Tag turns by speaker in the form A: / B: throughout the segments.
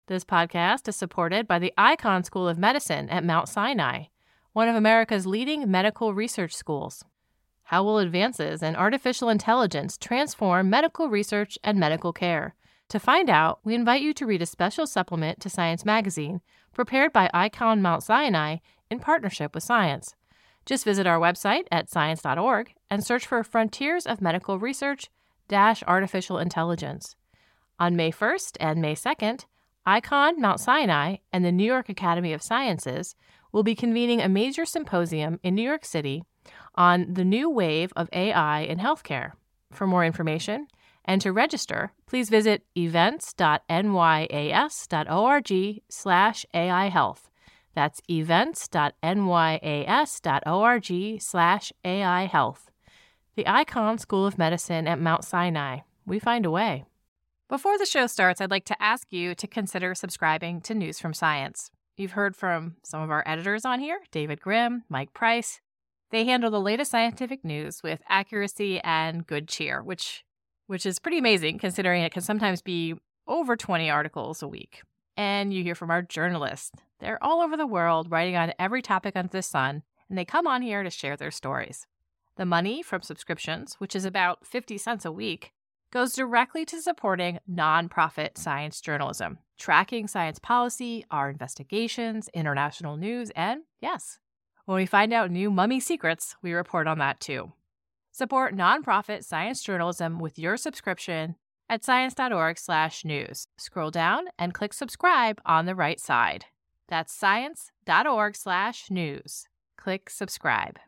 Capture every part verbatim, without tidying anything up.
A: This podcast is supported by the Icahn School of Medicine at Mount Sinai, one of America's leading medical research schools. How will advances in artificial intelligence transform medical research and medical care? To find out, we invite you to read a special supplement to Science Magazine, prepared by Icahn Mount Sinai in partnership with Science. Just visit our website at science dot org and search for Frontiers of Medical Research dash Artificial Intelligence. On May first and May second, Icahn Mount Sinai and the New York Academy of Sciences will be convening a major symposium in New York City on the new wave of A I in healthcare. For more information and to register, please visit events dot n y a s dot org slash A I health. That's events dot n y a s dot org slash A I health. The Icahn School of Medicine at Mount Sinai. We find a way. Before the show starts, I'd like to ask you to consider subscribing to News from Science. You've heard from some of our editors on here, David Grimm, Mike Price. They handle the latest scientific news with accuracy and good cheer, which which is pretty amazing considering it can sometimes be over twenty articles a week. And you hear from our journalists. They're all over the world writing on every topic under the sun, and they come on here to share their stories. The money from subscriptions, which is about fifty cents a week, goes directly to supporting nonprofit science journalism, tracking science policy, our investigations, international news, and yes, when we find out new mummy secrets, we report on that too. Support nonprofit science journalism with your subscription at science dot org slash news. Scroll down and click subscribe on the right side. That's science dot org slash news. Click subscribe.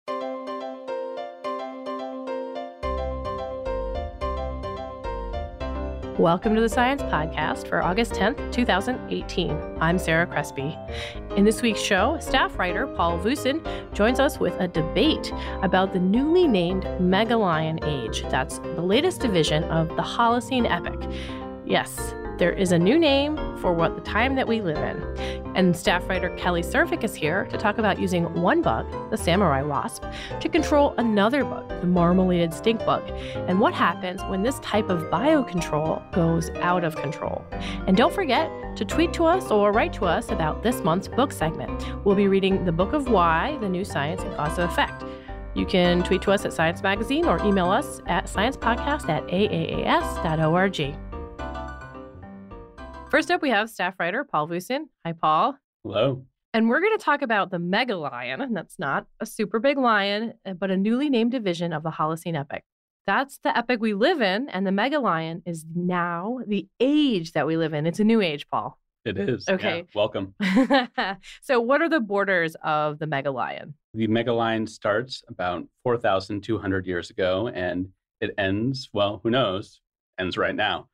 A: Welcome to the Science Podcast for August tenth, twenty eighteen. I'm Sarah Crespi. In this week's show, staff writer Paul Vucin joins us with a debate about the newly named Megalion Age. That's the latest division of the Holocene epoch. Yes, there is a new name for what the time that we live in. And staff writer Kelly Survik is here to talk about using one bug, the samurai wasp, to control another bug, the marmorated stink bug, and what happens when this type of biocontrol goes out of control. And don't forget to tweet to us or write to us about this month's book segment. We'll be reading The Book of Why, The New Science and Cause of Effect. You can tweet to us at Science Magazine or email us at sciencepodcast at a a a s dot org. First up, we have staff writer Paul Vucin. Hi, Paul.
B: Hello.
A: And we're going to talk about the Megalion, and that's not a super big lion, but a newly named division of the Holocene epoch. That's the epoch we live in, and the Megalion is now the age that we live in. It's a new age, Paul.
B: It is.
A: Okay.
B: Yeah, welcome.
A: So what are the borders of the Megalion?
B: The Megalion starts about four thousand two hundred years ago, and it ends, well, who knows, ends right now.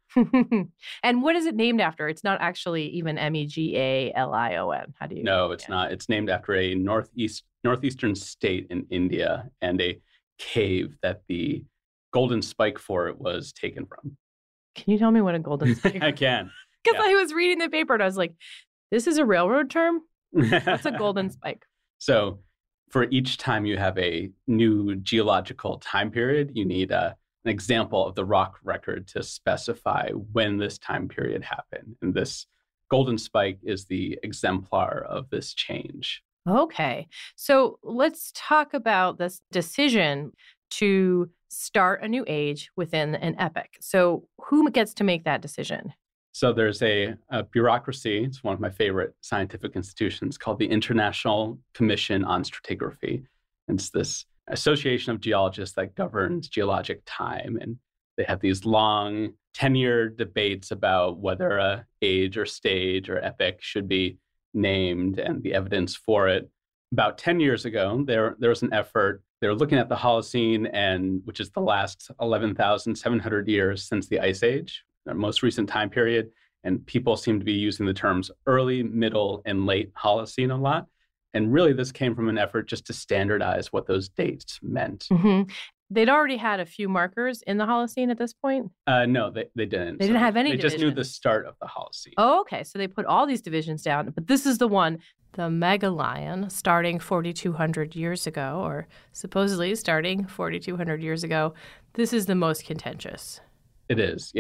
A: And what is it named after? It's not actually even M E G A L I O N. How do you?
B: No, it's
A: yeah.
B: not. It's named after a northeast northeastern state in India and a cave that the golden spike for it was taken from.
A: Can you tell me what a golden spike?
B: I can.
A: Because
B: yeah.
A: I was reading the paper and I was like, "This is a railroad term. What's a golden spike?"
B: So, for each time you have a new geological time period, you need a an example of the rock record to specify when this time period happened. And this golden spike is the exemplar of this change.
A: Okay. So let's talk about this decision to start a new age within an epoch. So who gets to make that decision?
B: So there's a, a bureaucracy, it's one of my favorite scientific institutions, called the International Commission on Stratigraphy. It's this association of geologists that governs geologic time. And they have these long ten-year debates about whether a age or stage or epoch should be named and the evidence for it. About ten years ago, there, there was an effort. They were looking at the Holocene, and which is the last eleven thousand seven hundred years since the Ice Age, the most recent time period. And people seem to be using the terms early, middle, and late Holocene a lot. And really, this came from an effort just to standardize what those dates meant.
A: Mm-hmm. They'd already had a few markers in the Holocene at this point?
B: Uh, no, they, they didn't.
A: They didn't
B: so
A: have any
B: They
A: divisions.
B: just knew the start of the Holocene.
A: Oh, okay. So they put all these divisions down. But this is the one, the Megalion, starting forty-two hundred years ago, or supposedly starting forty-two hundred years ago. This is the most contentious.
B: It is, yeah.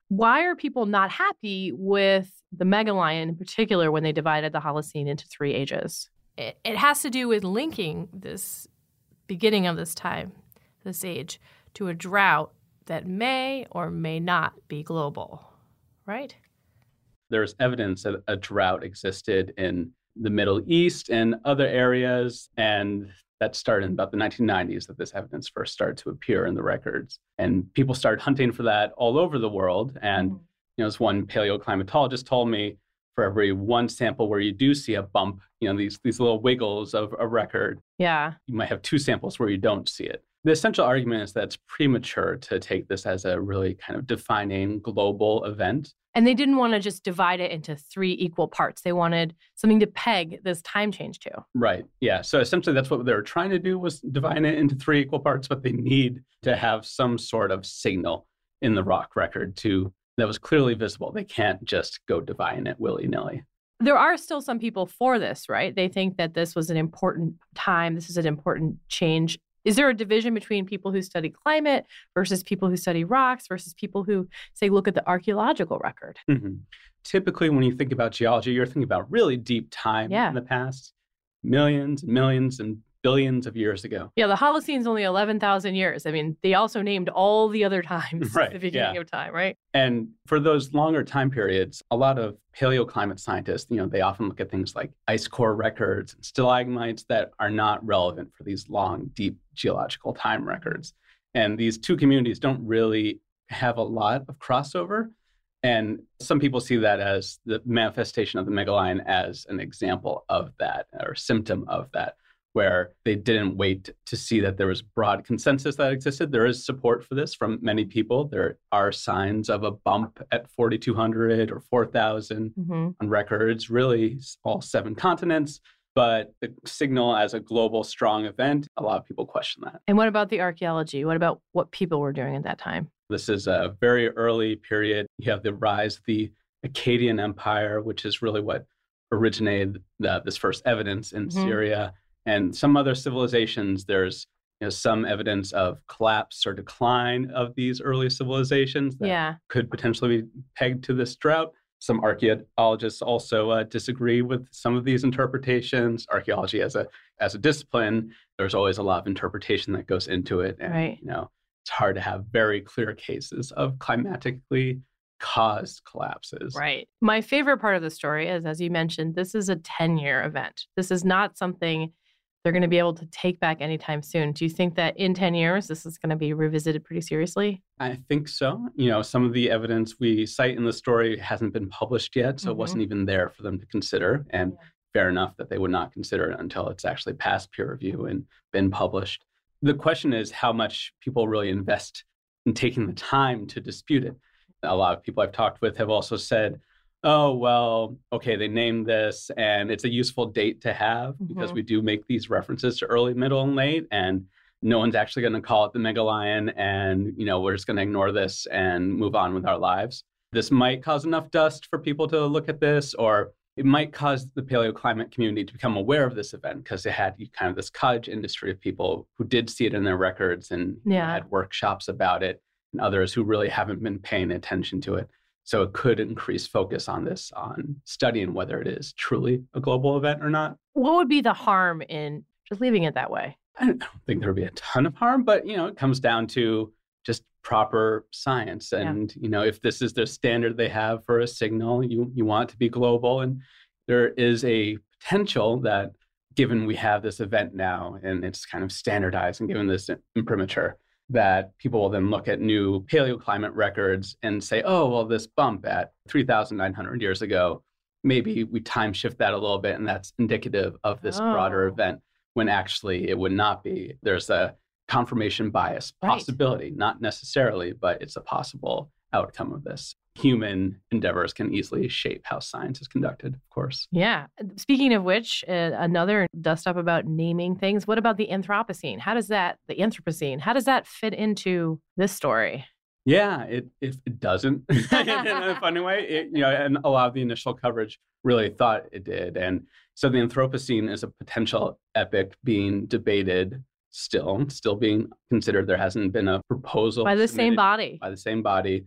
A: Why are people not happy with the Megalion in particular when they divided the Holocene into three ages? It, it has to do with linking this beginning of this time, this age, to a drought that may or may not be global, right?
B: There's evidence that a drought existed in the Middle East and other areas, and that started in about the nineteen nineties that this evidence first started to appear in the records. And people started hunting for that all over the world. And, mm-hmm. you know, as one paleoclimatologist told me, for every one sample where you do see a bump, you know, these, these little wiggles of a record,
A: yeah,
B: you might have two samples where you don't see it. The essential argument is that it's premature to take this as a really kind of defining global event.
A: And they didn't want to just divide it into three equal parts. They wanted something to peg this time change to.
B: Right. Yeah. So essentially that's what they were trying to do, was divide it into three equal parts, but they need to have some sort of signal in the rock record to that was clearly visible. They can't just go dividing it willy-nilly.
A: There are still some people for this, right? They think that this was an important time. This is an important change. Is there a division between people who study climate versus people who study rocks versus people who, say, look at the archaeological record?
B: Mm-hmm. Typically, when you think about geology, you're thinking about really deep time
A: yeah.
B: in the past, millions and millions and billions of years ago.
A: Yeah, the Holocene's only eleven thousand years. I mean, they also named all the other times
B: right,
A: at the beginning
B: yeah.
A: of time, right?
B: And for those longer time periods, a lot of paleoclimate scientists, you know, they often look at things like ice core records and stalagmites that are not relevant for these long, deep geological time records. And these two communities don't really have a lot of crossover. And some people see that as the manifestation of the Megalion as an example of that, or symptom of that, where they didn't wait to see that there was broad consensus that existed. There is support for this from many people. There are signs of a bump at forty-two hundred or four thousand mm-hmm. on records, really all seven continents. But the signal as a global strong event, a lot of people question that.
A: And what about the archaeology? What about what people were doing at that time?
B: This is a very early period. You have the rise of the Akkadian Empire, which is really what originated the, this first evidence in mm-hmm. Syria. And some other civilizations, there's you know, some evidence of collapse or decline of these early civilizations that
A: yeah.
B: could potentially be pegged to this drought. Some archaeologists also uh, disagree with some of these interpretations. Archaeology as a as a discipline, there's always a lot of interpretation that goes into it. And,
A: right.
B: you know, it's hard to have very clear cases of climatically caused collapses.
A: Right. My favorite part of the story is, as you mentioned, this is a ten-year event. This is not something they're going to be able to take back anytime soon. Do you think that in ten years, this is going to be revisited pretty seriously?
B: I think so. You know, some of the evidence we cite in the story hasn't been published yet, so mm-hmm. it wasn't even there for them to consider. And yeah. fair enough that they would not consider it until it's actually passed peer review and been published. The question is how much people really invest in taking the time to dispute it. A lot of people I've talked with have also said, oh, well, okay, they named this and it's a useful date to have mm-hmm. because we do make these references to early, middle, and late, and no one's actually going to call it the Megalion, and, you know, we're just going to ignore this and move on with our lives. This might cause enough dust for people to look at this, or it might cause the paleoclimate community to become aware of this event because they had kind of this cottage industry of people who did see it in their records and
A: yeah.
B: you know, had workshops about it, and others who really haven't been paying attention to it. So it could increase focus on this, on studying whether it is truly a global event or not.
A: What would be the harm in just leaving it that way?
B: I don't think there would be a ton of harm, but, you know, it comes down to just proper science. And, yeah. you know, if this is the standard they have for a signal, you, you want it to be global. And there is a potential that given we have this event now and it's kind of standardized and given this imprimatur, that people will then look at new paleoclimate records and say, oh, well, this bump at three thousand nine hundred years ago, maybe we time shift that a little bit, and that's indicative of this oh. broader event, when actually it would not be. There's a confirmation bias possibility, right. not necessarily, but it's a possible outcome of this. Human endeavors can easily shape how science is conducted, of course.
A: Yeah. Speaking of which, uh, another dust up about naming things. What about the Anthropocene? How does that, the Anthropocene, how does that fit into this story?
B: Yeah, it it, it doesn't in a funny way. It, you know, and a lot of the initial coverage really thought it did. And so the Anthropocene is a potential epoch being debated still, still being considered. There hasn't been a proposal
A: by the same body.
B: By the same body.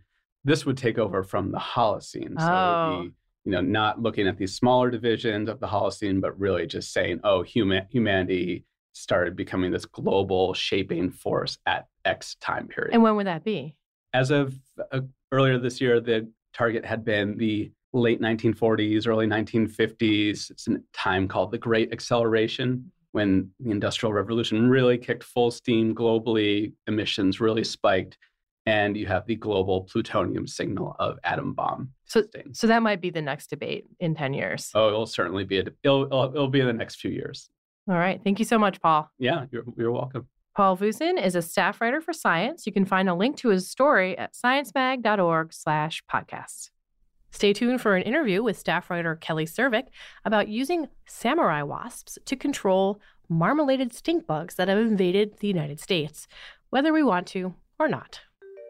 B: This would take over from the Holocene.
A: Oh.
B: So it would be, you know, not looking at these smaller divisions of the Holocene, but really just saying, oh, human humanity started becoming this global shaping force at X time period.
A: And when would that be?
B: As of uh, earlier this year, the target had been the late nineteen forties, early nineteen fifties. It's a time called the Great Acceleration, when the Industrial Revolution really kicked full steam globally, emissions really spiked, and you have the global plutonium signal of atom bomb
A: So,
B: testing.
A: so that might be the next debate in ten years.
B: Oh, it'll certainly be, a, it'll, it'll, it'll be in the next few years.
A: All right. Thank you so much, Paul.
B: Yeah, you're, you're welcome.
A: Paul Voussin is a staff writer for Science. You can find a link to his story at sciencemag.org slash podcasts. Stay tuned for an interview with staff writer Kelly Cervic about using samurai wasps to control marmorated stink bugs that have invaded the United States, whether we want to or not.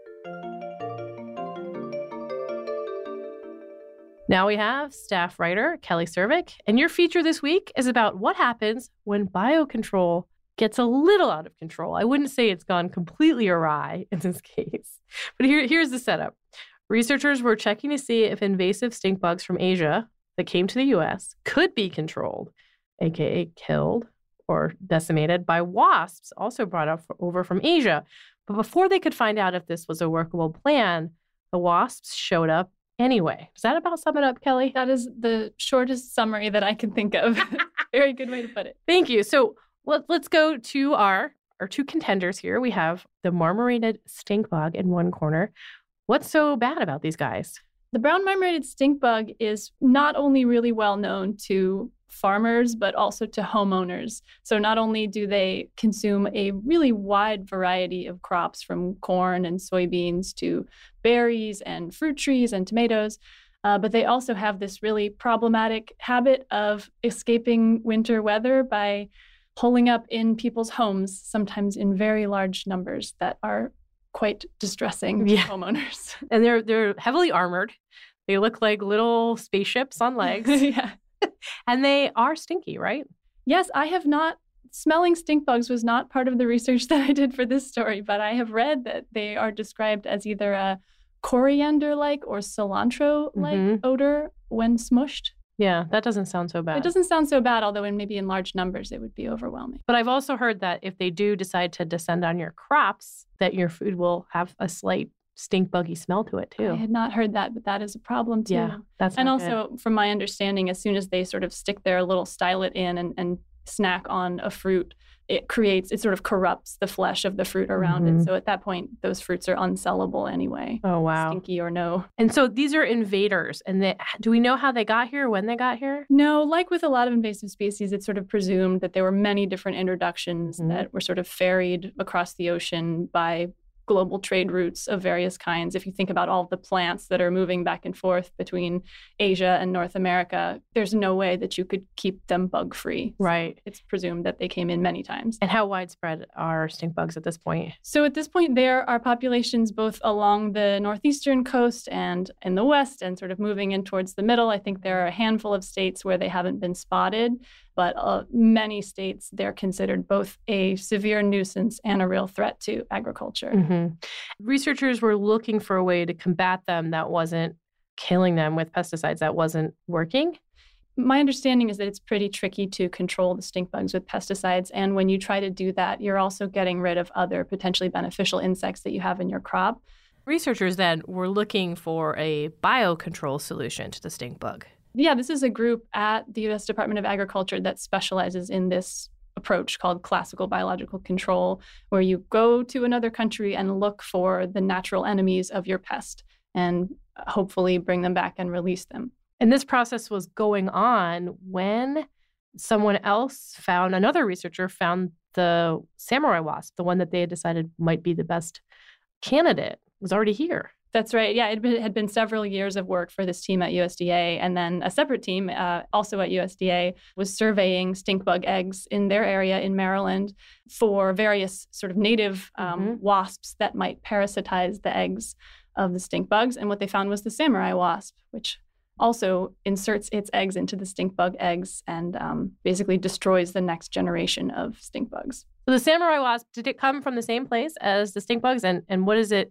A: Now we have staff writer Kelly Cervic, and your feature this week is about what happens when biocontrol gets a little out of control. I wouldn't say it's gone completely awry in this case, but here, here's the setup. Researchers were checking to see if invasive stink bugs from Asia that came to the U S could be controlled, aka killed or decimated, by wasps also brought up over from Asia. But before they could find out if this was a workable plan, the wasps showed up anyway. Does that about sum it up, Kelly?
C: That is the shortest summary that I can think of. Very good way to put it.
A: Thank you. So let, let's go to our, our two contenders here. We have the marmorated stink bug in one corner. What's so bad about these guys?
C: The brown marmorated stink bug is not only really well known to farmers, but also to homeowners. So not only do they consume a really wide variety of crops, from corn and soybeans to berries and fruit trees and tomatoes, uh, but they also have this really problematic habit of escaping winter weather by holing up in people's homes, sometimes in very large numbers that are quite distressing to
A: Yeah.
C: homeowners.
A: And they're they're heavily armored. They look like little spaceships on legs.
C: Yeah.
A: And they are stinky, right?
C: Yes, I have not, smelling stink bugs was not part of the research that I did for this story, but I have read that they are described as either a coriander-like or cilantro-like
A: Mhm.
C: odor when smushed.
A: Yeah, that doesn't sound so bad.
C: It doesn't sound so bad, although in maybe in large numbers it would be overwhelming.
A: But I've also heard that if they do decide to descend on your crops, that your food will have a slight stink buggy smell to it too.
C: I had not heard that, but that is a problem too.
A: Yeah, that's
C: And
A: not
C: also, from my understanding, as soon as they sort of stick their little stylet in and, and snack on a fruit, it creates, it sort of corrupts the flesh of the fruit around
A: Mhm.
C: it. So at that point, those fruits are unsellable anyway,
A: good. Oh wow.
C: stinky or no.
A: And so these are invaders, and they, do we know how they got here, when they got here?
C: No, like with a lot of invasive species, it's sort of presumed that there were many different introductions
A: Mhm.
C: that were sort of ferried across the ocean by global trade routes of various kinds. If you think about all the plants that are moving back and forth between Asia and North America, there's no way that you could keep them bug-free.
A: Right.
C: It's presumed that they came in many times.
A: And how widespread are stink bugs at this point?
C: So at this point, there are populations both along the northeastern coast and in the west, and sort of moving in towards the middle. I think there are a handful of states where they haven't been spotted, but uh, many states, they're considered both a severe nuisance and a real threat to agriculture.
A: Mm-hmm. Researchers were looking for a way to combat them that wasn't killing them with pesticides, that wasn't working.
C: My understanding is that it's pretty tricky to control the stink bugs with pesticides. And when you try to do that, you're also getting rid of other potentially beneficial insects that you have in your crop.
A: Researchers then were looking for a biocontrol solution to the stink bug.
C: Yeah, this is a group at the U S Department of Agriculture that specializes in this approach called classical biological control, where you go to another country and look for the natural enemies of your pest and hopefully bring them back and release them.
A: And this process was going on when someone else found, another researcher found the samurai wasp, the one that they had decided might be the best candidate, was already here.
C: That's right. Yeah, it had been several years of work for this team at U S D A. And then a separate team, uh, also at U S D A, was surveying stink bug eggs in their area in Maryland for various sort of native um,
A: Mm-hmm.
C: wasps that might parasitize the eggs of the stink bugs. And what they found was the samurai wasp, which also inserts its eggs into the stink bug eggs and um, basically destroys the next generation of stink bugs.
A: So the samurai wasp, did it come from the same place as the stink bugs? And, and what is it?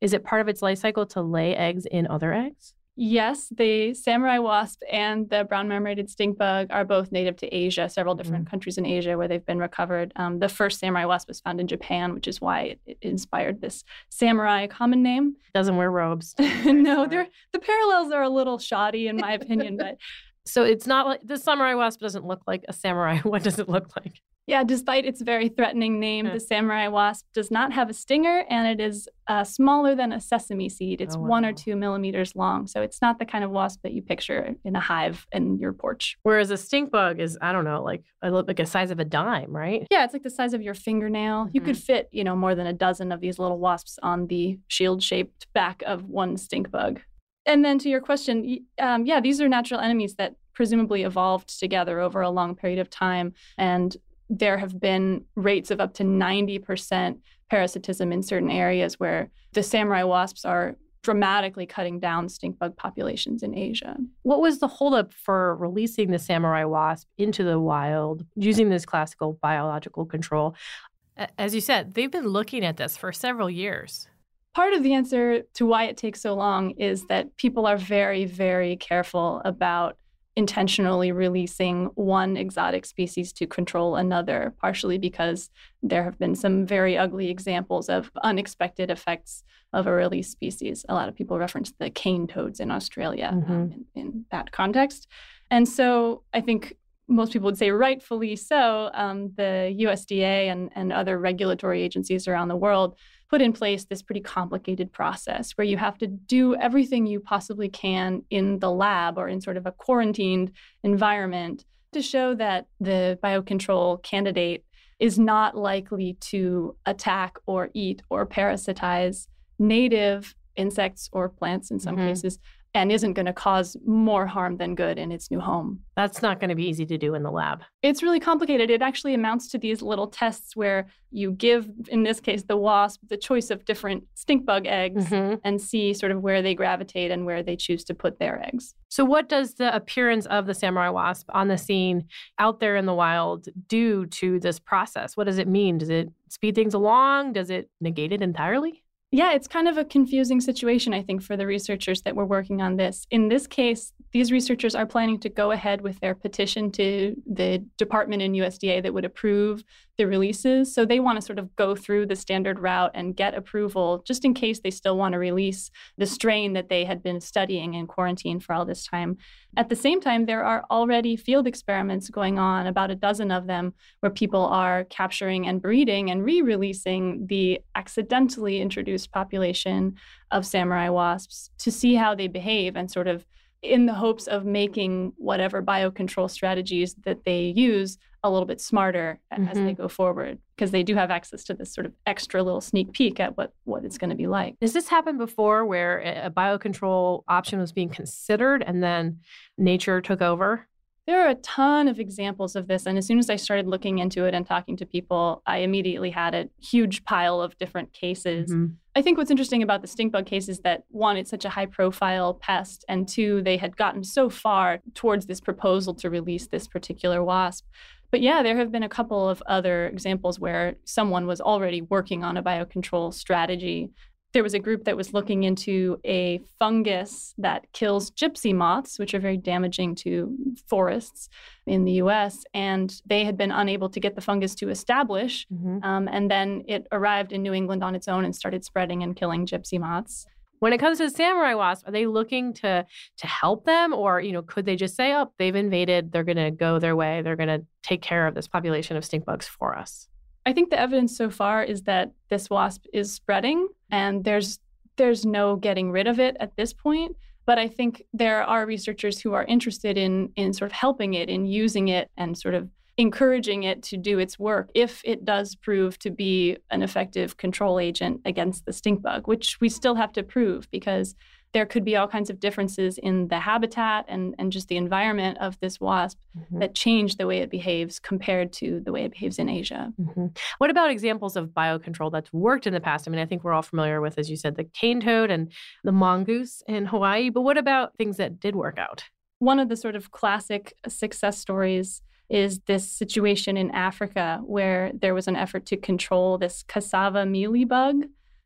A: Is it part of its life cycle to lay eggs in other eggs?
C: Yes, the samurai wasp and the brown marmorated stink bug are both native to Asia, several different mm. countries in Asia where they've been recovered. Um, the first samurai wasp was found in Japan, which is why it, it inspired this samurai common name.
A: Doesn't wear robes.
C: No, they're, the parallels are a little shoddy in my opinion, but
A: so it's not like the samurai wasp doesn't look like a samurai. What does it look like?
C: Yeah, despite its very threatening name, yeah. the samurai wasp does not have a stinger, and it is uh, smaller than a sesame seed. It's oh, wow. one or two millimeters long. So it's not the kind of wasp that you picture in a hive in your porch.
A: Whereas a stink bug is, I don't know, like a, like a size of a dime, right?
C: Yeah, it's like the size of your fingernail. Mm-hmm. You could fit, you know, more than a dozen of these little wasps on the shield-shaped back of one stink bug. And then to your question, um, yeah, these are natural enemies that presumably evolved together over a long period of time. And there have been rates of up to ninety percent parasitism in certain areas where the samurai wasps are dramatically cutting down stink bug populations in Asia.
A: What was the holdup for releasing the samurai wasp into the wild using this classical biological control? As you said, they've been looking at this for several years.
C: Part of the answer to why it takes so long is that people are very, very careful about intentionally releasing one exotic species to control another, partially because there have been some very ugly examples of unexpected effects of a released species. A lot of people reference the cane toads in Australia mm-hmm. um, in, in that context. And so I think most people would say rightfully so, um, the U S D A and, and other regulatory agencies around the world put in place this pretty complicated process where you have to do everything you possibly can in the lab or in sort of a quarantined environment to show that the biocontrol candidate is not likely to attack or eat or parasitize native insects or plants in some mm-hmm. cases, and isn't going to cause more harm than good in its new home.
A: That's not going to be easy to do in the lab.
C: It's really complicated. It actually amounts to these little tests where you give, in this case, the wasp the choice of different stink bug eggs mm-hmm. and see sort of where they gravitate and where they choose to put their eggs.
A: So what does the appearance of the samurai wasp on the scene out there in the wild do to this process? What does it mean? Does it speed things along? Does it negate it entirely?
C: Yeah, it's kind of a confusing situation, I think, for the researchers that were working on this. In this case, these researchers are planning to go ahead with their petition to the department in U S D A that would approve the releases. So they want to sort of go through the standard route and get approval just in case they still want to release the strain that they had been studying in quarantine for all this time. At the same time, there are already field experiments going on, about a dozen of them, where people are capturing and breeding and re-releasing the accidentally introduced population of samurai wasps to see how they behave and sort of in the hopes of making whatever biocontrol strategies that they use a little bit smarter mm-hmm. as they go forward, because they do have access to this sort of extra little sneak peek at what, what it's going to be like.
A: Has this happened before where a biocontrol option was being considered and then nature took over?
C: There are a ton of examples of this. And as soon as I started looking into it and talking to people, I immediately had a huge pile of different cases. Mm-hmm. I think what's interesting about the stink bug case is that, one, it's such a high-profile pest, and two, they had gotten so far towards this proposal to release this particular wasp. But yeah, there have been a couple of other examples where someone was already working on a biocontrol strategy. There was a group that was looking into a fungus that kills gypsy moths, which are very damaging to forests in the U S, and they had been unable to get the fungus to establish. Mm-hmm. Um, and then it arrived in New England on its own and started spreading and killing gypsy moths.
A: When it comes to samurai wasp, are they looking to to help them, or you know, could they just say, "Oh, they've invaded. They're going to go their way. They're going to take care of this population of stink bugs for us"?
C: I think the evidence so far is that this wasp is spreading, and there's there's no getting rid of it at this point. But I think there are researchers who are interested in in sort of helping it, in using it, and sort of encouraging it to do its work if it does prove to be an effective control agent against the stink bug, which we still have to prove because there could be all kinds of differences in the habitat and, and just the environment of this wasp mm-hmm. that change the way it behaves compared to the way it behaves in Asia.
A: Mm-hmm. What about examples of biocontrol that's worked in the past? I mean, I think we're all familiar with, as you said, the cane toad and the mongoose in Hawaii, but what about things that did work out?
C: One of the sort of classic success stories is this situation in Africa where there was an effort to control this cassava mealy bug.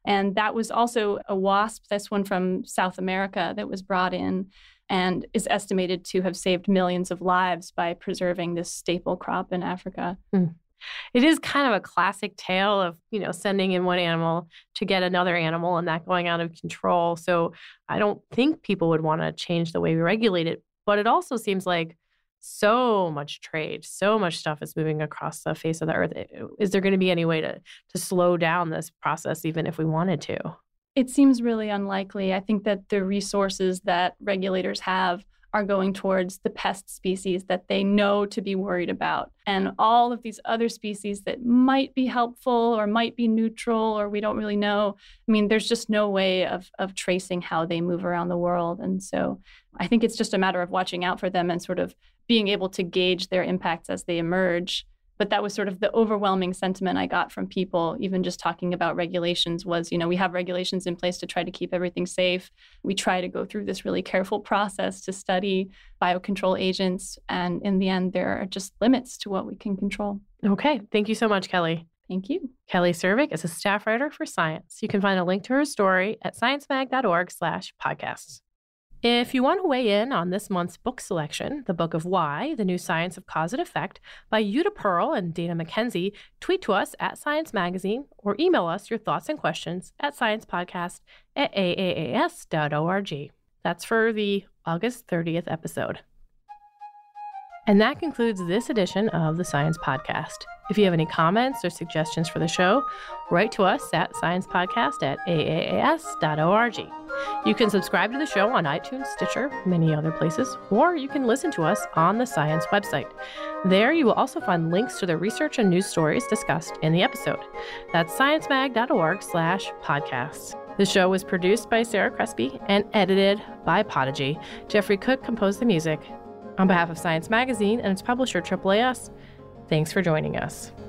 C: And that was also a wasp, this one from South America, that was brought in and is estimated to have saved millions of lives by preserving this staple crop in Africa.
A: Mm. It is kind of a classic tale of, you know, sending in one animal to get another animal and that going out of control. So I don't think people would want to change the way we regulate it. But it also seems like so much trade, so much stuff is moving across the face of the earth. Is there going to be any way to, to slow down this process, even if we wanted to?
C: It seems really unlikely. I think that the resources that regulators have are going towards the pest species that they know to be worried about. And all of these other species that might be helpful or might be neutral, or we don't really know. I mean, there's just no way of, of tracing how they move around the world. And so I think it's just a matter of watching out for them and sort of being able to gauge their impacts as they emerge. But that was sort of the overwhelming sentiment I got from people, even just talking about regulations, was, you know, we have regulations in place to try to keep everything safe. We try to go through this really careful process to study biocontrol agents. And in the end, there are just limits to what we can control.
A: Okay. Thank you so much, Kelly.
C: Thank you.
A: Kelly Servick is a staff writer for Science. You can find a link to her story at sciencemag.org slash podcasts. If you want to weigh in on this month's book selection, The Book of Why, The New Science of Cause and Effect by Yuta Pearl and Dana McKenzie, tweet to us at Science Magazine or email us your thoughts and questions at sciencepodcast at a a a s dot org. That's for the August thirtieth episode. And that concludes this edition of the Science Podcast. If you have any comments or suggestions for the show, write to us at sciencepodcast at a a a s dot org. You can subscribe to the show on iTunes, Stitcher, many other places, or you can listen to us on the Science website. There you will also find links to the research and news stories discussed in the episode. That's sciencemag.org slash podcasts. The show was produced by Sarah Crespi and edited by Podigy. Jeffrey Cook composed the music. On behalf of Science Magazine and its publisher, A A A S, thanks for joining us.